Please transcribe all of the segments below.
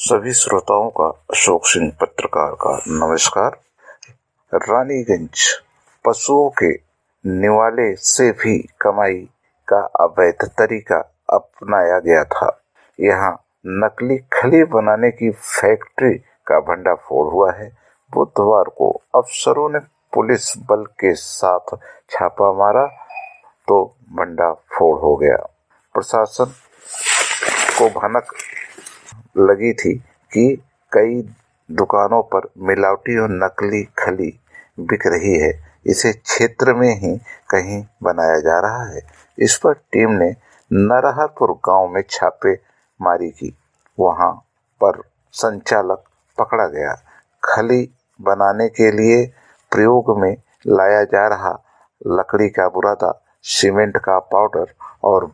सभी श्रोताओं का अशोक सिंह पत्रकार का नमस्कार। रानीगंज पशुओं के निवाले से भी कमाई का अवैध तरीका अपनाया गया था। यहाँ नकली खली बनाने की फैक्ट्री का भंडाफोड़ हुआ है। बुधवार को अफसरों ने पुलिस बल के साथ छापा मारा तो भंडाफोड़ हो गया। प्रशासन को भनक लगी थी कि कई दुकानों पर मिलावटी और नकली खली बिक रही है, इसे क्षेत्र में ही कहीं बनाया जा रहा है। इस पर टीम ने नरहरपुर गांव में छापेमारी की। वहां पर संचालक पकड़ा गया। खली बनाने के लिए प्रयोग में लाया जा रहा लकड़ी का बुरादा, सीमेंट का पाउडर और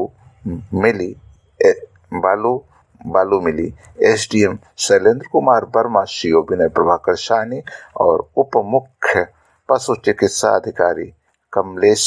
बालू मिली। एसडीएम शैलेंद्र कुमार वर्मा, सीओ विनय प्रभाकर साहनी और उप मुख्य पशु चिकित्सा अधिकारी कमलेश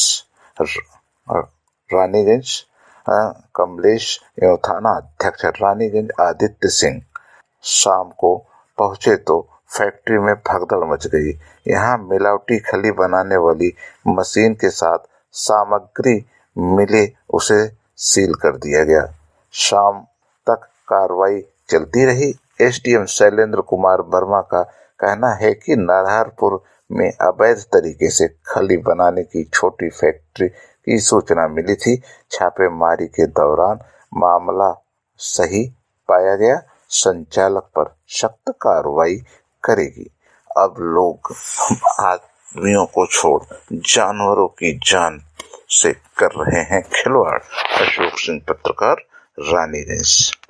एवं थाना अध्यक्ष रानीगंज आदित्य सिंह शाम को पहुंचे तो फैक्ट्री में भगदड़ मच गई। यहाँ मिलावटी खली बनाने वाली मशीन के साथ सामग्री मिले उसे सील कर दिया गया। शाम तक कार्रवाई चलती रही। एसडीएम शैलेंद्र कुमार वर्मा का कहना है कि नरहरपुर में अवैध तरीके से खली बनाने की छोटी फैक्ट्री की सूचना मिली थी। छापेमारी के दौरान मामला सही पाया गया। संचालक पर सख्त कार्रवाई करेगी। अब लोग आदमियों को छोड़ जानवरों की जान से कर रहे हैं खिलवाड़। अशोक सिंह पत्रकार, रानीगंज।